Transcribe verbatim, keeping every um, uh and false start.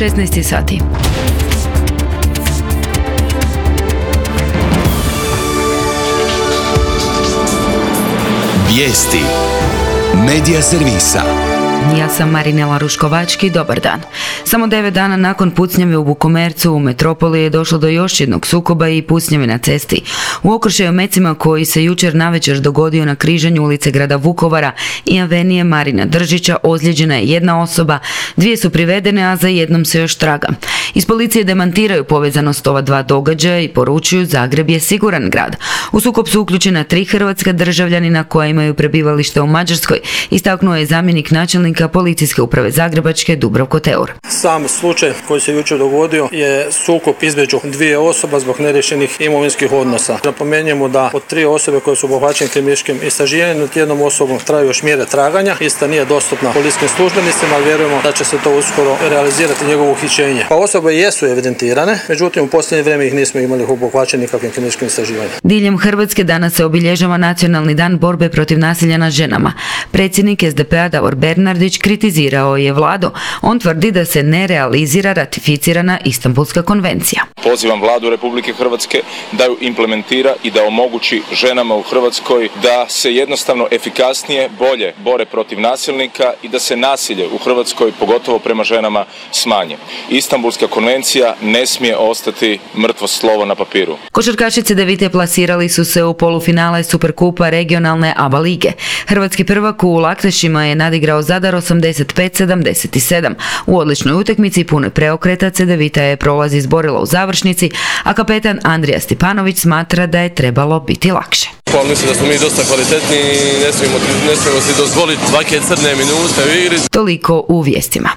šesnaest sati. Vijesti Medija servisa. Ja sam Marinela Ruškovački, dobar dan. Samo devet dana nakon pucnjave u Vukomercu u metropoli je došlo do još jednog sukoba i pucnjave na cesti. U okršaju mecima koji se jučer navečer dogodio na križanju ulice grada Vukovara i avenije Marina Držića ozlijeđena je jedna osoba, dvije su privedene, a za jednom se još traga. Iz policije demantiraju povezanost ova dva događaja i poručuju Zagreb je siguran grad. U sukob su uključena tri hrvatska državljanina koja imaju prebivalište u Mađarskoj, istaknuo je zamjenik načelnika Policijske uprave Zagrebačke Dubravko Teur. Sam slučaj koji se jučer dogodio je sukob između dvije osoba zbog neriješenih imovinskih odnosa. Napomenjemo da od tri osobe koje su obuhvaćene kriminalističkim istraživanjem nad jednom osobom traju još mjere traganja. Ista nije dostupna policijskim službenicima, ali vjerujemo da će se to uskoro realizirati njegovo uhićenje. Pa osobe jesu evidentirane, međutim u posljednje vrijeme ih nismo imali obuhvaćeni nikakvim kriminalističkim istraživanjem. Diljem Hrvatske danas se obilježava Nacionalni dan borbe protiv nasilja nad ženama. Predsjednik es de pe a Davor Bernardić kritizirao je vladu. On tvrdi da se ne realizira ratificirana Istanbulska konvencija. Pozivam vladu Republike Hrvatske da ju implementira i da omogući ženama u Hrvatskoj da se jednostavno efikasnije, bolje bore protiv nasilnika i da se nasilje u Hrvatskoj, pogotovo prema ženama, smanje. Istanbulska konvencija ne smije ostati mrtvo slovo na papiru. Košarkaši Cedevite plasirali su se u polufinale Superkupa regionalne A B A lige. Hrvatski prvak u Laktešima je nadigrao Zadar osamdeset pet sedamdeset sedam. U odličnoj utakmici punoj preokreta Cedevita je prolaz izborila u završnici, a kapetan Andrija Stipanović smatra da je trebalo biti lakše. Pa mislim da smo mi dosta kvalitetni i ne smijemo, ne smijemo si dozvoliti svake crne minute u igri. Toliko u vijestima.